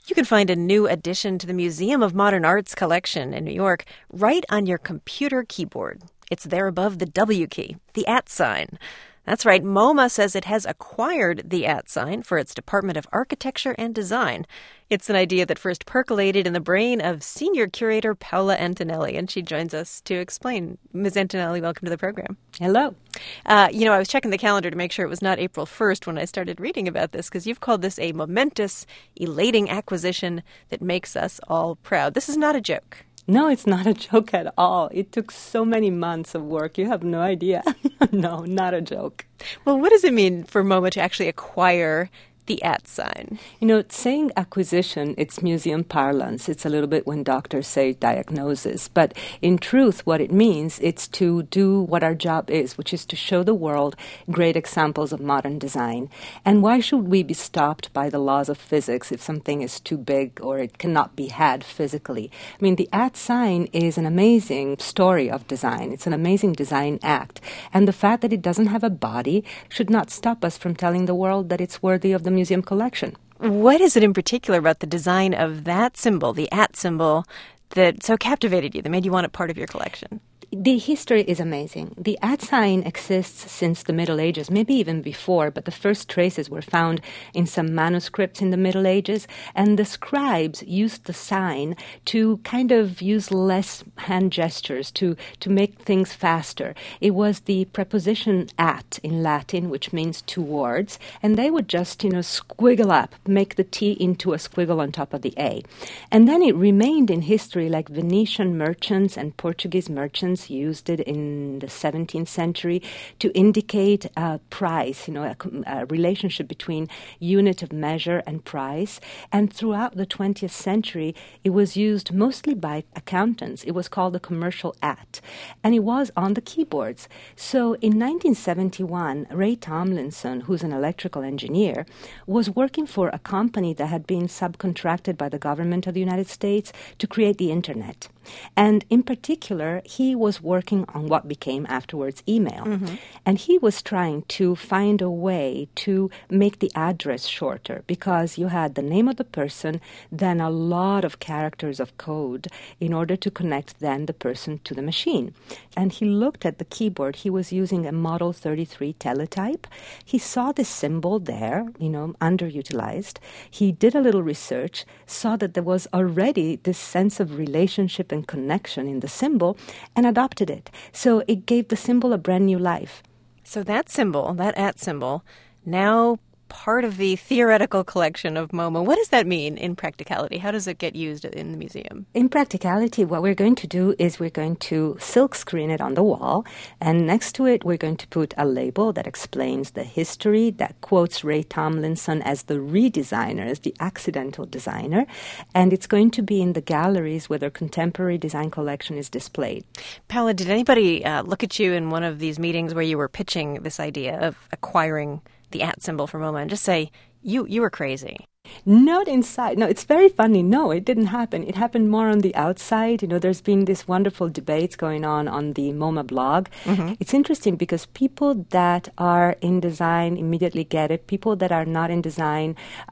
You can find a new addition to the Museum of Modern Art's collection in New York right on your computer keyboard. It's there above the W key, the @ sign. That's right, MoMA says it has acquired the @ sign for its Department of Architecture and Design. It's an idea that first percolated in the brain of senior curator Paola Antonelli, and she joins us to explain. Ms. Antonelli, welcome to the program. Hello. I was checking the calendar to make sure it was not April 1st when I started reading about this, because you've called this a momentous, elating acquisition that makes us all proud. This is not a joke. No, it's not a joke at all. It took so many months of work. You have no idea. No, not a joke. Well, what does it mean for MoMA to actually acquire the @ sign? Saying acquisition, it's museum parlance. It's a little bit when doctors say diagnosis. But in truth, what it means, it's to do what our job is, which is to show the world great examples of modern design. And why should we be stopped by the laws of physics if something is too big or it cannot be had physically? The @ sign is an amazing story of design. It's an amazing design act. And the fact that it doesn't have a body should not stop us from telling the world that it's worthy of the museum collection. What is it in particular about the design of that symbol, the @ symbol, that so captivated you, that made you want it part of your collection? The history is amazing. The @ sign exists since the Middle Ages, maybe even before, but the first traces were found in some manuscripts in the Middle Ages, and the scribes used the sign to kind of use less hand gestures, to make things faster. It was the preposition at in Latin, which means towards, and they would just, squiggle up, make the T into a squiggle on top of the A. And then it remained in history, like Venetian merchants and Portuguese merchants used it in the 17th century to indicate price, a relationship between unit of measure and price. And throughout the 20th century, it was used mostly by accountants. It was called the commercial @ and it was on the keyboards. So in 1971, Ray Tomlinson, who's an electrical engineer, was working for a company that had been subcontracted by the government of the United States to create the Internet. And in particular, he was working on what became afterwards email. Mm-hmm. And he was trying to find a way to make the address shorter, because you had the name of the person, then a lot of characters of code in order to connect then the person to the machine. And he looked at the keyboard. He was using a Model 33 teletype. He saw this symbol there, underutilized. He did a little research, saw that there was already this sense of relationship and connection in the symbol, and adopted it. So it gave the symbol a brand new life. So that symbol, that @ symbol, now part of the theoretical collection of MoMA. What does that mean in practicality? How does it get used in the museum? In practicality, what we're going to do is we're going to silk screen it on the wall, and next to it we're going to put a label that explains the history, that quotes Ray Tomlinson as the redesigner, as the accidental designer, and it's going to be in the galleries where their contemporary design collection is displayed. Paola, did anybody look at you in one of these meetings where you were pitching this idea of acquiring the @ symbol for MoMA and just say, you were crazy? Not inside. No, it's very funny. No, it didn't happen. It happened more on the outside. There's been this wonderful debates going on the MoMA blog. Mm-hmm. It's interesting because people that are in design immediately get it. People that are not in design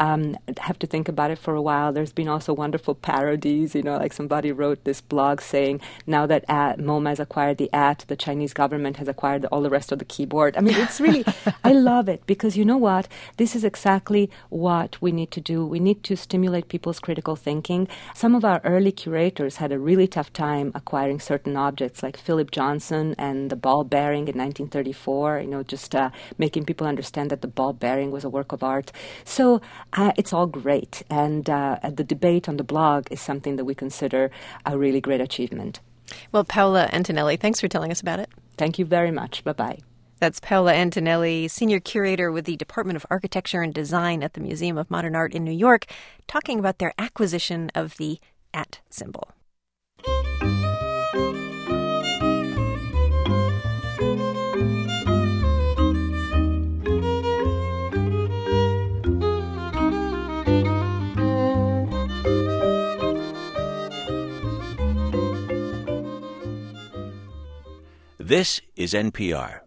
have to think about it for a while. There's been also wonderful parodies. Like somebody wrote this blog saying, now that MoMA has acquired the @ the Chinese government has acquired all the rest of the keyboard. It's really, I love it because you know what? This is exactly what we need to do. We need to stimulate people's critical thinking. Some of our early curators had a really tough time acquiring certain objects, like Philip Johnson and the ball bearing in 1934, just making people understand that the ball bearing was a work of art. So it's all great. And the debate on the blog is something that we consider a really great achievement. Well, Paola Antonelli, thanks for telling us about it. Thank you very much. Bye-bye. That's Paola Antonelli, Senior Curator with the Department of Architecture and Design at the Museum of Modern Art in New York, talking about their acquisition of the @ symbol. This is NPR.